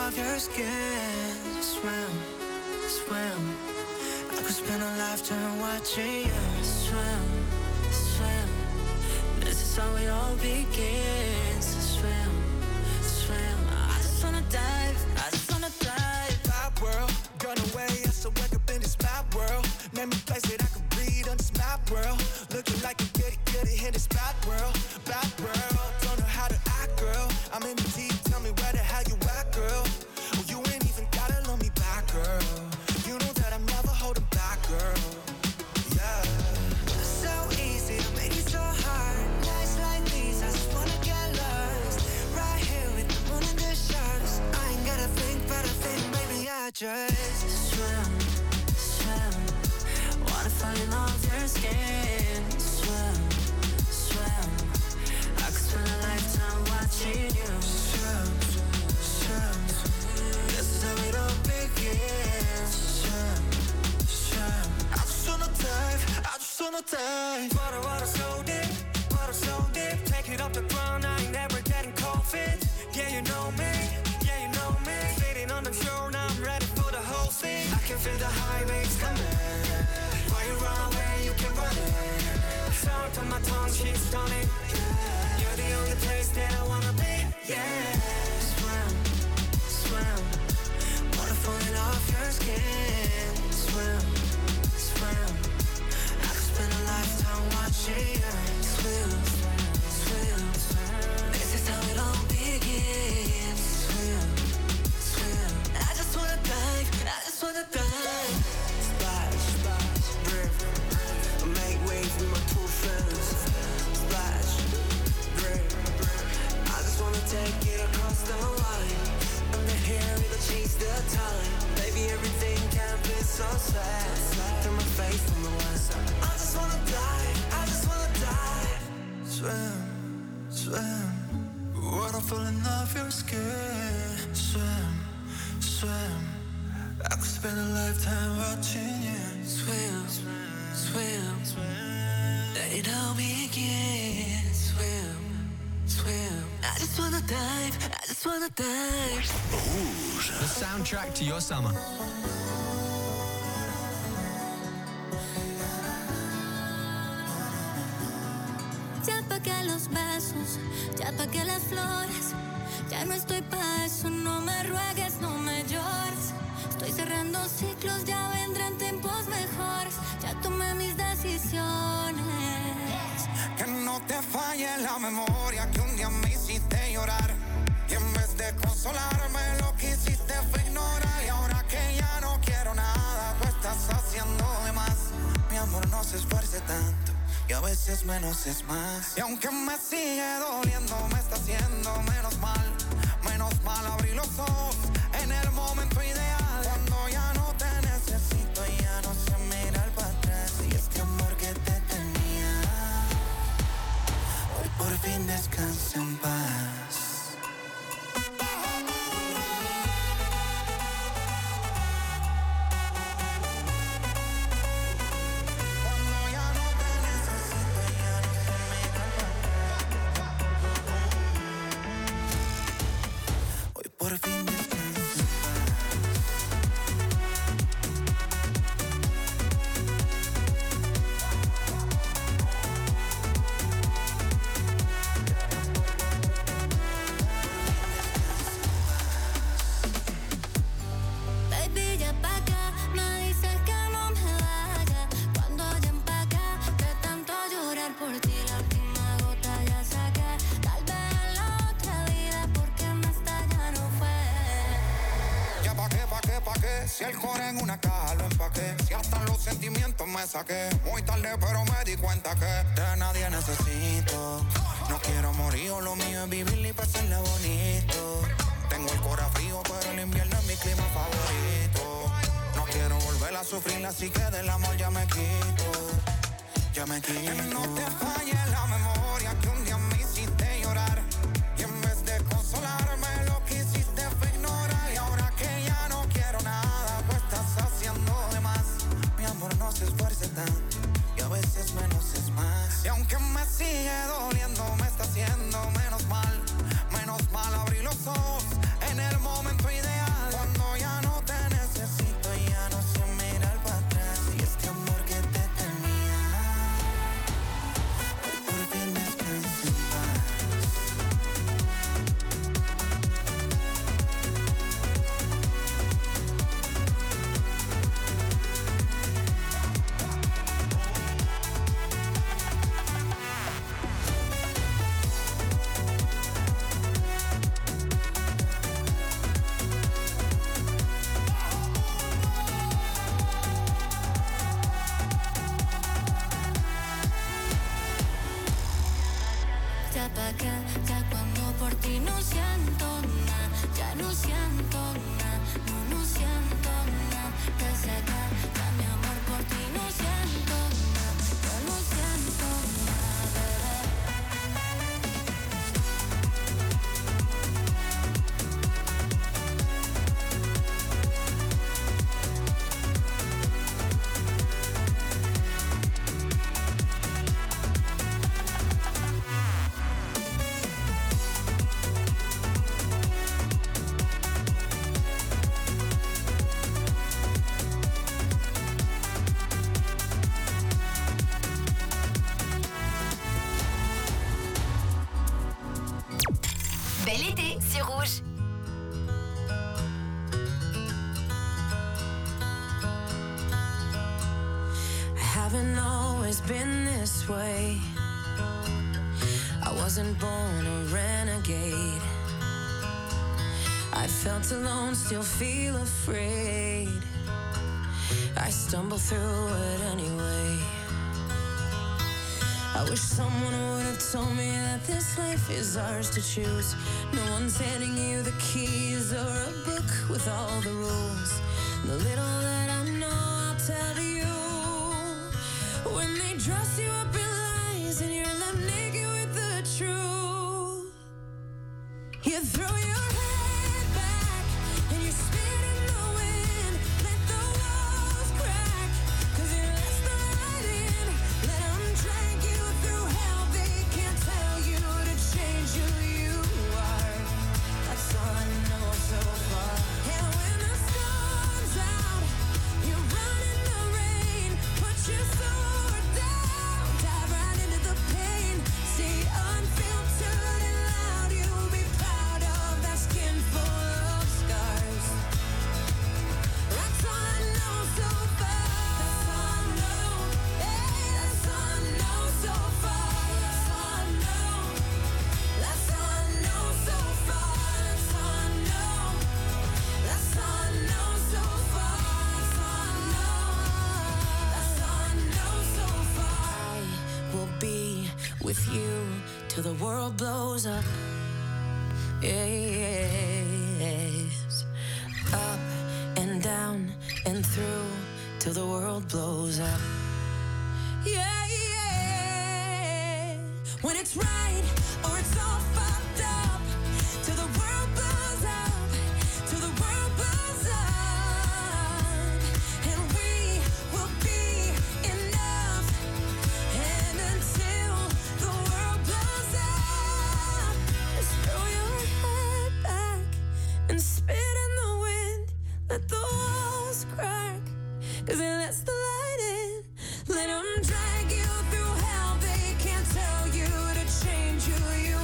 of your skin. Swim, swim. I could spend a lifetime watching you swim, swim. This is how it all begins. Swim, swim. I just wanna dive, I just wanna dive. Pop world, gone away, I so wake up in this map world. Name a place that I could breathe on this map world. Looking like a goody in this bad world. Bad world, don't know how to act, girl. I'm in the deep, tell me where the hell you at, girl. Oh, you ain't even gotta love me back, girl. You know that I'm never holding back, girl. Yeah. So easy to make it so hard. Nights like these, I just wanna get lost. Right here with the moon and the stars. I ain't gotta think, but I think, baby, I just swim, swim. Wanna fall in love with your skin. Swim, swim. I could spend a lifetime watching you swim, swim. This is how it all begins. Swim, swim. I just wanna dive, I just wanna dive. Water so deep, water so deep. Take it off the ground, I ain't never getting cold feet. Yeah, you know me, yeah, you know me. Sitting on the shore, now I'm ready for the whole scene. I can feel the high waves coming. Why you run away, you can run it. Sound on my tongue, she's stunning. You're the only place that I wanna be, yeah. Swim, swim. Water falling off your skin. Swim, swim. I could spend a lifetime watching you swim, swim. This is how it all begins. Swim, swim. I just wanna dive, I just wanna dive. Splash, splash, river. Make waves with my two friends. Splash, river. I just wanna take it across the line. And then here it'll change the time. Baby, everything can be so sad. Turn my face from the west. I just wanna dive, I just wanna dive. Swim, swim. Water falling off your skin. Swim, swim. I could spend a lifetime watching you swim, swim, swim. Let it all begin. Swim, swim. I just wanna dive, I just wanna dive. Rouge. The soundtrack to your summer. Ya pagué los besos, ya pagué las flores. Ya no estoy pa' eso, no me ruegues, no me llores. Estoy cerrando ciclos, ya vendrán tiempos mejores. Ya tomé mis decisiones. Que no te falle la memoria que un día me hiciste llorar. Y en vez de consolarme lo que hiciste fue ignorar. Y ahora que ya no quiero nada, tú estás haciendo de más. Mi amor, no se esfuerce tanto, y a veces menos es más. Y aunque me sigue doliendo, me está haciendo menos mal. Menos mal abrí los ojos en el momento ideal. Cuando ya no te necesito y ya no sé mirar para atrás. Y este amor que te tenía, hoy por fin descansa en paz. Por fin descanso. Baby, ya pa' acá, me dices que no me vaya. Cuando ya empaca, de tanto llorar por ti, la última gota ya saqué. Tal vez en la otra vida, porque en esta ya no fue. Ya pa' qué, pa' qué, pa' qué. Si el core en una caja lo empaqué. Si hasta los sentimientos me saqué. Muy tarde pero me di cuenta que de nadie necesito. No quiero morir, lo mío es vivir y pasarla bonito. Tengo el cora frío pero el invierno es mi clima favorito. No quiero volver a sufrir así que del amor ya me quito. Ya me quito. Que no te falle la memoria que un día me hiciste llorar. Y en vez de consolarme lo que hiciste fue ignorar. Y ahora que ya no quiero nada, tú estás haciendo de más. Mi amor, no se esfuerce tanto, y a veces menos es más. Y aunque me sigue doliendo, me está haciendo menos mal. Menos mal abrí los ojos en el momento ideal. pa' qué, ya cuando por ti no siento nada, ya no siento nada, no siento nada, desde acá, ya mi amor por ti no siento nada, yo no siento nada, bebé. Bel été sur Rouge. I haven't always been this way. I wasn't born a renegade. I felt alone, still feel afraid. I stumble through it anyway. I wish someone would have told me that this life is ours to choose. No one's handing you the keys or a book with all the rules. The little that I know, I'll tell to you. When they dress you up in lies and you're left naked with the truth, you throw your head back and you spit in the wind. Let the walls crack, 'cause you let the light in. Let them drag you through hell. They can't tell you to change who you are. That's all I know so far. And when the storm's out, you run in the rain. Put your sword down, dive right into the pain. Stay unfiltered and loud. You'll be proud of that skin full of scars. That's all I know so far. That's all I know. Hey, that's all I know so far. That's all I know. That's all I know so far. That's all I know. That's all I know so far. That's all I know. That's all I know so far. I will be with you till the world blows up. Yes. Up and down and through till the world blows up. Yeah, yeah. When it's right or it's all fucked up, till the world blows up, till the world blows up, and we will be enough. And until the world blows up, just throw your head back and spit in the wind. Let the walls crack, 'cause it lets the light in. Let them drag you through hell. They can't tell you to change who you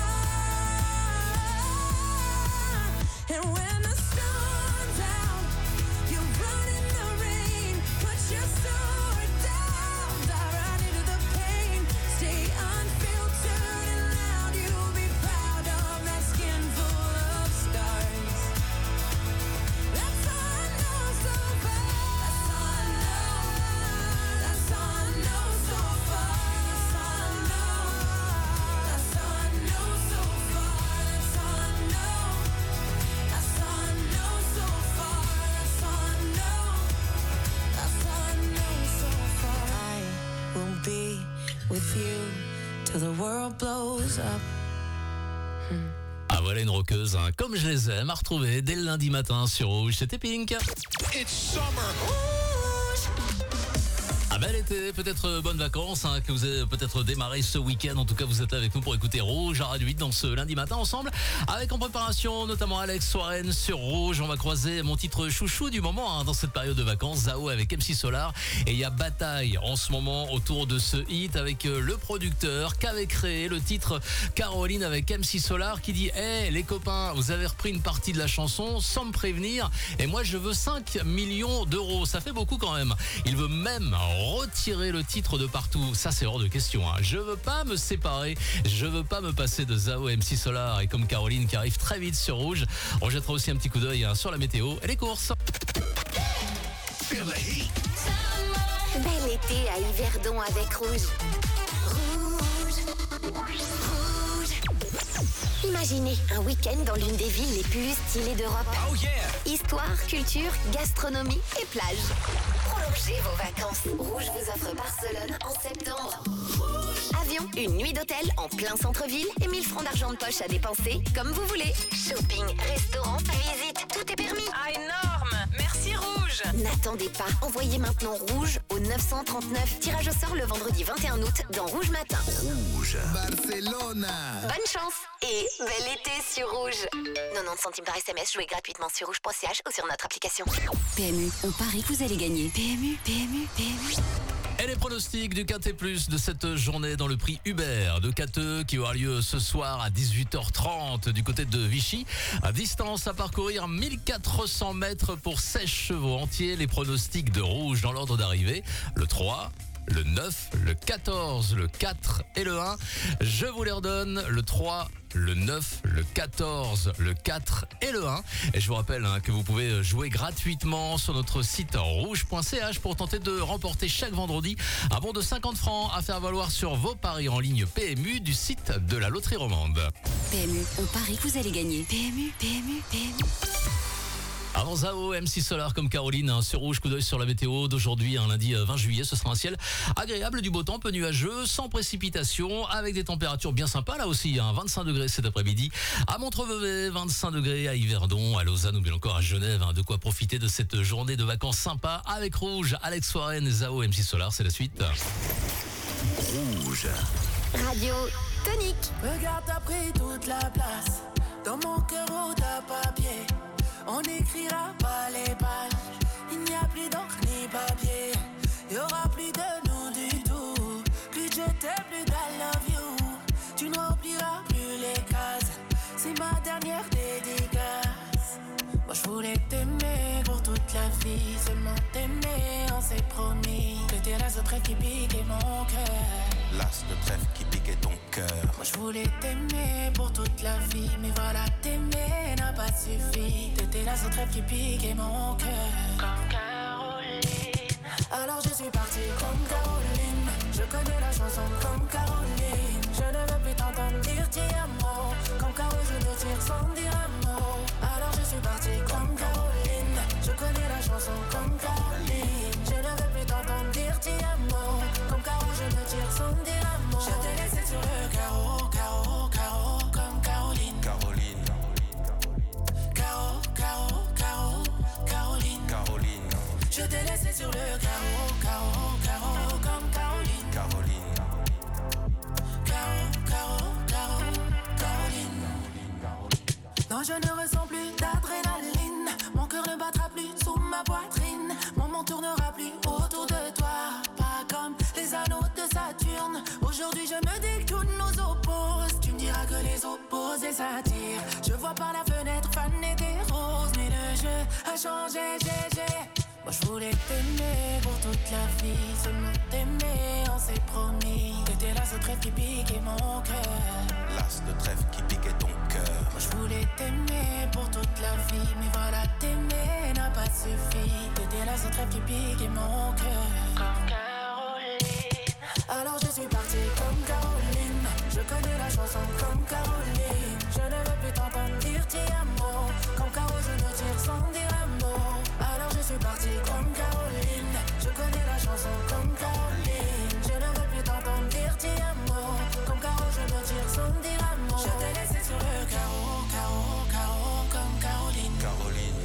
are. And when the storm's out, you run in the rain. Put your sword down, dive right into the pain. Stay unfiltered and loud. You'll be proud of that skin full of scars. That's all I know so far. That's all I know. That's all I know so far. That's all I know. That's all I know so far. That's all I know. That's all I know so far. That's all I know. That's all I know so far. I will be with you till the world blows up. Ah voilà une rockeuse, hein, comme je les aime, à retrouver dès le lundi matin sur Rouge, c'était Pink. It's summer. Ah bel été, peut-être bonnes vacances, hein, que vous avez peut-être démarré ce week-end. En tout cas, vous êtes là avec nous pour écouter Rouge à Radio 8 dans ce lundi matin ensemble. Avec en préparation notamment Alex Soren sur Rouge. On va croiser mon titre chouchou du moment, hein, dans cette période de vacances. Zao avec MC Solar. Et il y a bataille en ce moment autour de ce hit avec le producteur qu'avait créé le titre Caroline avec MC Solar qui dit hey, les copains, vous avez repris une partie de la chanson sans me prévenir. Et moi, je veux 5 millions d'euros. Ça fait beaucoup quand même. Il veut même retirer le titre de partout. Ça, c'est hors de question, hein. Je veux pas me séparer. Je veux pas me passer de Zao, MC Solar et comme Caroline qui arrive très vite sur Rouge. On jettera aussi un petit coup d'œil, hein, sur la météo et les courses. Feel the heat. Bel été à Yverdon avec Rouge. Rouge. Rouge. Imaginez un week-end dans l'une des villes les plus stylées d'Europe. Oh yeah. Histoire, culture, gastronomie et plage. Prolongez vos vacances. Rouge vous offre Barcelone en septembre. Avion, une nuit d'hôtel en plein centre-ville et 1000 francs d'argent de poche à dépenser comme vous voulez. Shopping, restaurant, visite, tout est permis. Ah, énorme! Merci Rouge! N'attendez pas, envoyez maintenant Rouge au 939. Tirage au sort le vendredi 21 août dans Rouge Matin. Rouge. Barcelona. Bonne chance et bel été sur Rouge. 90 centimes par SMS, jouez gratuitement sur rouge.ch ou sur notre application. PMU, on parie que vous allez gagner. PMU, PMU, PMU. Et les pronostics du Quintet Plus de cette journée dans le prix Hubert de Quateux qui aura lieu ce soir à 18h30 du côté de Vichy. À distance à parcourir 1400 mètres pour 16 chevaux entiers. Les pronostics de Rouge dans l'ordre d'arrivée. Le 3, le 9, le 14, le 4 et le 1. Je vous les redonne. Le 3, le 9, le 14, le 4 et le 1. Et je vous rappelle que vous pouvez jouer gratuitement sur notre site rouge.ch pour tenter de remporter chaque vendredi un bon de 50 francs à faire valoir sur vos paris en ligne PMU du site de la Loterie Romande. PMU, on parie que vous allez gagner. PMU, PMU, PMU. Avant Zao, MC Solar comme Caroline, sur Rouge, coup d'œil sur la météo d'aujourd'hui, un lundi 20 juillet. Ce sera un ciel agréable, du beau temps, peu nuageux, sans précipitation, avec des températures bien sympas là aussi. 25 degrés cet après-midi à Montreux-Vevey, 25 degrés à Yverdon, à Lausanne ou bien encore à Genève. De quoi profiter de cette journée de vacances sympa avec Rouge. Alex Warren, Zao, MC Solar, c'est la suite. Rouge. Radio Tonique. Regarde, t'as pris toute la place. Dans mon cœur, au papier. On n'écrira pas les pages. Il n'y a plus d'encre ni papier. Il n'y aura plus de nous du tout. Plus de je t'aime, plus d'I love you. Tu ne rempliras plus les cases. C'est ma dernière dédicace. Moi je voulais t'aimer pour toute la vie. Seulement t'aimer, on s'est promis. T'étais l'as de trèfle qui piquait mon cœur. L'as de trèfle qui piquait ton cœur. Moi je voulais t'aimer pour toute la vie. Mais voilà, t'aimer n'a pas suffi. T'étais la seule trèfle qui piquait mon cœur. Comme Caroline. Alors je suis partie comme Caroline. Je connais la chanson comme Caroline. Je ne veux plus t'entendre dire ti amo. Comme Caro je le tire sans dire un mot. Alors je suis partie comme Caroline. Je connais la chanson comme Caroline. Je ne veux plus t'entendre dire ti amo. Comme Caro je le tire sans dire un mot. Je t'ai laissé sur le carreau, carreau, carreau. Comme Caroline. Caroline. Caro, Caro, Caro, Caroline. Caroline. Je t'ai laissé sur le carreau, carreau, carreau. Comme Caroline. Caroline. Caro, Caro, Caro, Caroline. Non, je ne ressens plus d'adrénaline. Mon cœur ne battra plus sous ma poitrine. Mon monde tournera plus autour de toi. Pas comme les anneaux de Saturne. Aujourd'hui je me dis que tout nous oppose. Tu me diras que les opposés s'attirent. Je vois par la fenêtre faner des roses. Mais le jeu a changé, Moi je voulais t'aimer pour toute la vie. Seulement t'aimer, on s'est promis. T'étais la seule trèfle qui piquait mon cœur. L'as de trèfle qui piquait ton cœur. Moi je voulais t'aimer pour toute la vie. Mais voilà, t'aimer n'a pas suffi. T'étais la seule trèfle qui piquait mon cœur. Comme Caroline. Alors je suis partie comme Caroline. Je connais la chanson comme Caroline. Je ne veux plus t'entendre dire ti amo. Comme Caro je me tire sans dire un mot. Alors je suis partie comme Caroline. Je connais la chanson comme Caroline. Je ne veux plus t'entendre dire ti amo. Comme Caro je me tire sans dire un mot. Je t'ai laissé sur le carreau, carreau, carreau. Comme Caroline. Caroline.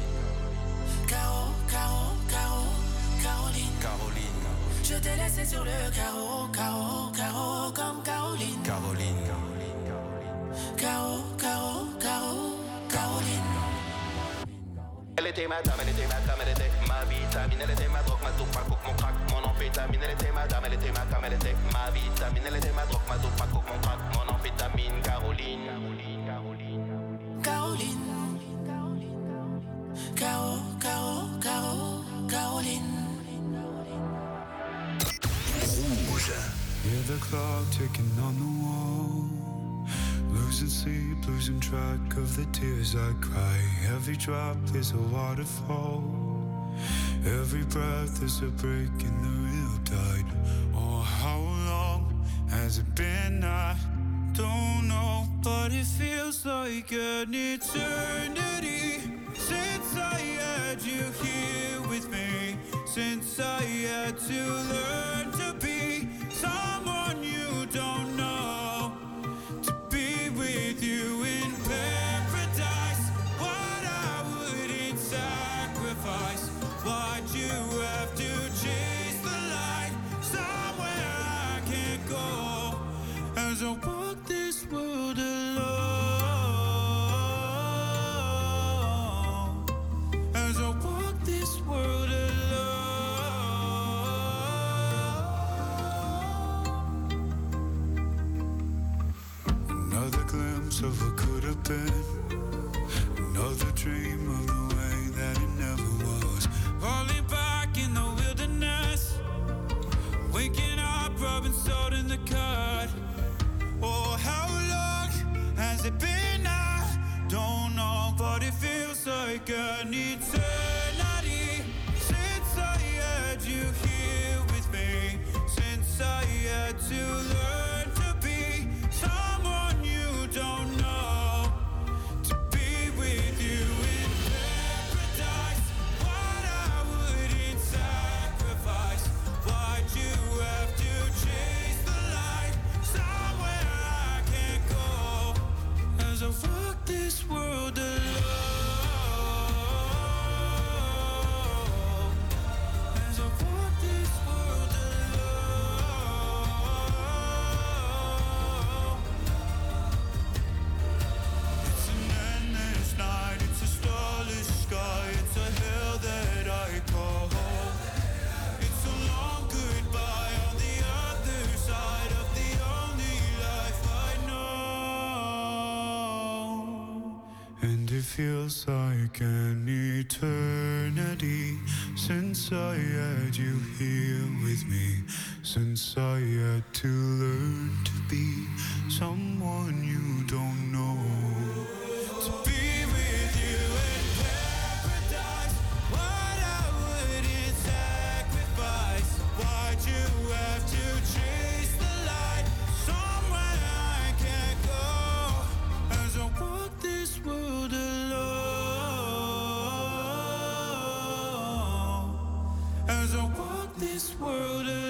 Caro, Caro, Caro, Caroline. Caroline. Je t'ai laissé sur le carreau, carreau, carreau. Comme Caroline. Caroline. Caro, Caro, Caro, Caroline. Elle était ma dame, elle était ma dame, elle était ma vitamine, elle était ma drogue, ma dope, ma coke, mon crack, mon amphétamine. Elle était ma dame, elle était ma cam, elle était ma vitamine, elle était ma drogue, ma dope, ma coke, mon crack, mon amphétamine. Caroline. Caroline. Caro, Caro, Caro, Caroline. Rouge. Hear the clock ticking on the wall. Losing sleep, losing track of the tears I cry. Every drop is a waterfall. Every breath is a break in the real tide. Oh, how long has it been? I don't know, but it feels like an eternity since I had you here with me, since I had to learn to be someone you don't know, to be with you in paradise. What I wouldn't sacrifice, why'd you have to chase the light somewhere I can't go, as I walk this world alone, as I walk this world alone. Another glimpse of what could have been, another dream of the way that it never was. Falling back in the wilderness, waking up, rubbing salt in the cut. Oh, how long has it been? I don't know, but it feels like an eternity since I had you here with me, since I had to learn to be someone you don't know, to be with you in paradise. What I wouldn't sacrifice, why'd you have to chase the light somewhere I can't go, as I walk this world alone, as I walk this world alone. It's an endless night, it's a starless sky, it's a hell that I call home. It's a long goodbye on the other side of the only life I know. And it feels like an eternity since I had you here with me, since I had to learn to be someone you don't know, to be with you in paradise. What I wouldn't sacrifice, why'd you have to chase the light somewhere I can't go, as I walk this world alone, as I walk this world alone.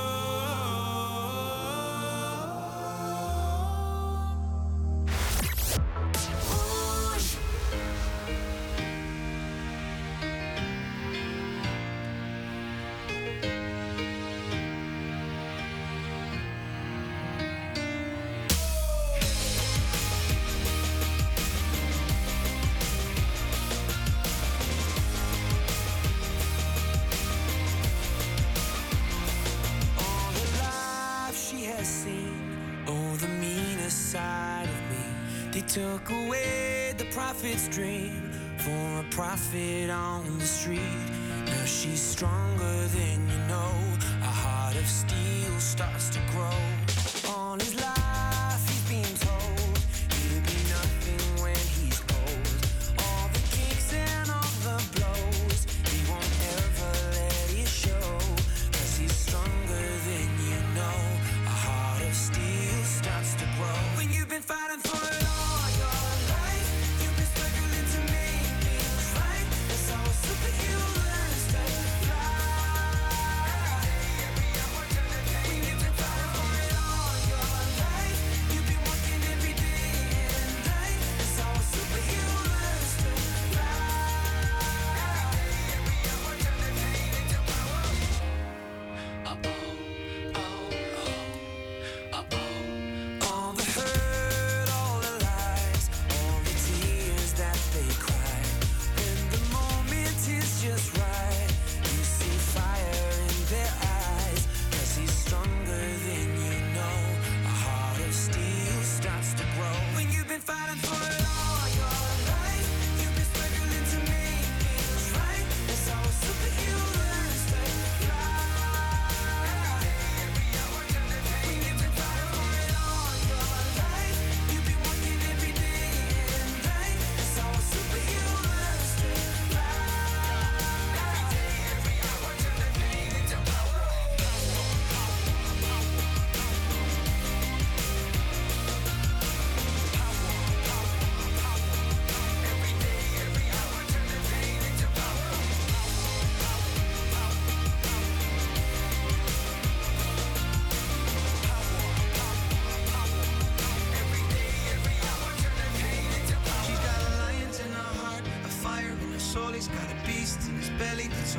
All the life she has seen, oh, the meaner side of me. They took away the prophet's dream for a prophet on the street. Now she's stronger than you know. A heart of steel starts to grow. All his life he's been told he'll be nothing when he's old. All the kicks and all the blows, he won't ever let it show, 'cause he's stronger than you know. A heart of steel starts to grow. When you've been fighting for it all your life, you've been struggling to make things right. That's how a superhero learns to fly. When you've been fighting for it all your life, you've been working every day and night. That's how a superhero learns to fly.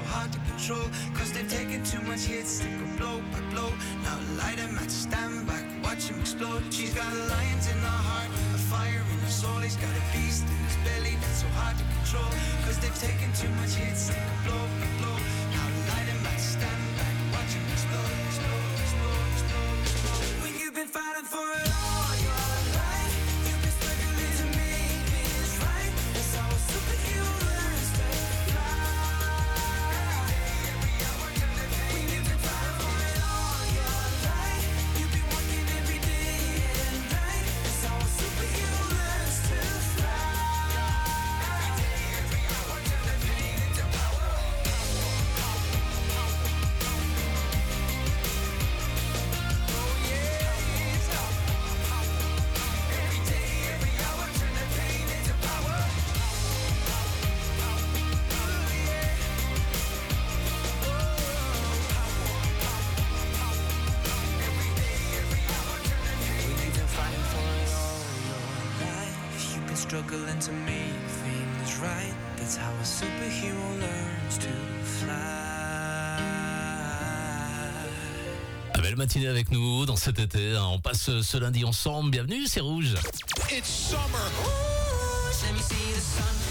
hard to control. Cause they've taken too much hits, they go blow by blow. Now light them at stand back, watch him explode. She's got lions in her heart, a fire in her soul. He's got a beast in his belly that's so hard to control. Cause they've taken too much hits, they go blow by blow. Now light them at stand back, watch him explode, explode, explode, explode, explode. When you've been fighting for it all your life, you've been struggling to make things right. That's how a superhero learns to fly. When you've been fighting for it all your life, you've been working every day and night. That's how a superhero learns to fly. Every day, every hour, turn the pain into power. Oh yeah. Every day, every hour, turn the pain into power. When you've been fighting for it all your life, you've been struggling to make things right. That's how a superhero learns to fly. Belle matinée avec nous dans cet été, hein. On passe ce lundi ensemble. Bienvenue, c'est Rouge. It's summer. Let me see the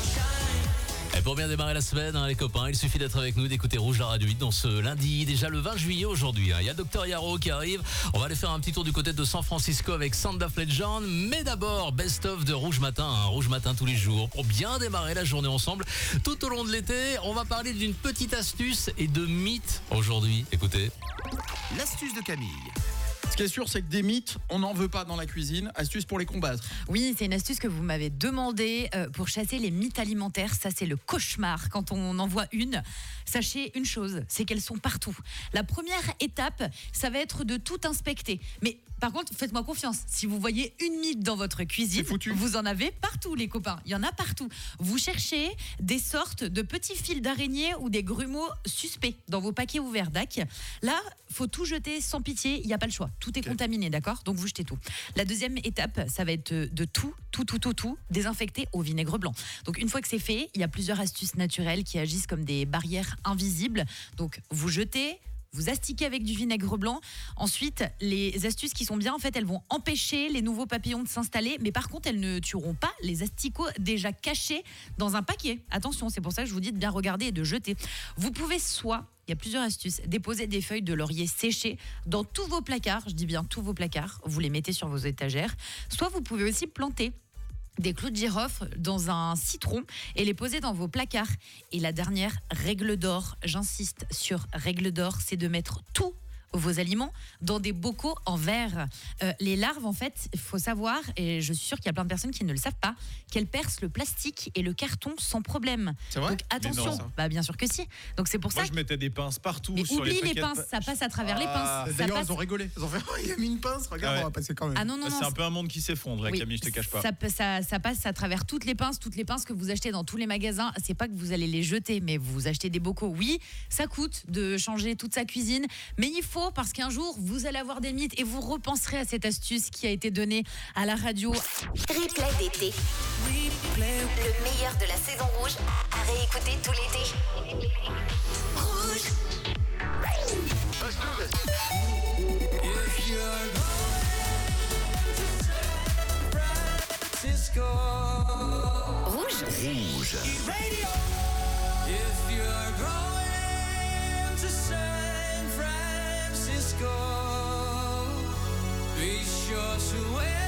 sunshine. Et pour bien démarrer la semaine, hein, les copains, il suffit d'être avec nous, d'écouter Rouge la Radio 8 dans ce lundi, déjà le 20 juillet aujourd'hui, hein. Il y a Dr Yaro qui arrive. On va aller faire un petit tour du côté de San Francisco avec Sound of Legend. Mais d'abord, best of de Rouge Matin, hein. Rouge Matin tous les jours pour bien démarrer la journée ensemble. Tout au long de l'été, on va parler d'une petite astuce et de mythes aujourd'hui. Écoutez. L'astuce de Camille. Ce qui est sûr, c'est que des mythes, on n'en veut pas dans la cuisine. Astuce pour les combattre. Oui, c'est une astuce que vous m'avez demandé pour chasser les mythes alimentaires. Ça, c'est le cauchemar quand on en voit une. Sachez une chose, c'est qu'elles sont partout. La première étape, ça va être de tout inspecter. Mais par contre, faites-moi confiance. Si vous voyez une mythe dans votre cuisine, vous en avez partout, les copains. Il y en a partout. Vous cherchez des sortes de petits fils d'araignée ou des grumeaux suspects dans vos paquets ouverts DAC. Là, faut tout jeter sans pitié. Il n'y a pas le choix. Tout est contaminé, d'accord ? Donc vous jetez tout. La deuxième étape, ça va être de tout désinfecter au vinaigre blanc. Donc une fois que c'est fait, il y a plusieurs astuces naturelles qui agissent comme des barrières invisibles. Donc vous jetez, vous astiquez avec du vinaigre blanc. Ensuite, les astuces qui sont bien, en fait, elles vont empêcher les nouveaux papillons de s'installer. Mais par contre, elles ne tueront pas les asticots déjà cachés dans un paquet. Attention, c'est pour ça que je vous dis de bien regarder et de jeter. Vous pouvez soit... Il y a plusieurs astuces. Déposez des feuilles de laurier séchées dans tous vos placards. Je dis bien tous vos placards. Vous les mettez sur vos étagères. Soit vous pouvez aussi planter des clous de girofle dans un citron et les poser dans vos placards. Et la dernière règle d'or, j'insiste sur règle d'or, c'est de mettre tous vos aliments dans des bocaux en verre. Les larves, en fait, il faut savoir, et je suis sûre qu'il y a plein de personnes qui ne le savent pas, qu'elles percent le plastique et le carton sans problème. C'est vrai ? Donc attention, bien sûr que si. Donc c'est pour ça. Moi, je mettais des pinces partout. Mais sur oublie les les pinces, ça passe à travers les pinces. D'ailleurs, ils ont rigolé. Ils ont fait, il a mis une pince, regarde, on va passer quand même. Ah non, c'est un peu un monde qui s'effondre, Camille, je te cache pas. Ça passe à travers toutes les pinces que vous achetez dans tous les magasins. C'est pas que vous allez les jeter, mais vous achetez des bocaux. Oui, ça coûte de changer toute sa cuisine, mais il faut, parce qu'un jour, vous allez avoir des mythes et vous repenserez à cette astuce qui a été donnée à la radio. Replay d'été. Le meilleur de la saison rouge à réécouter tout l'été. Rouge. If you're going to San Francisco. Rouge. Radio. If you're going to San Francisco, be sure to wear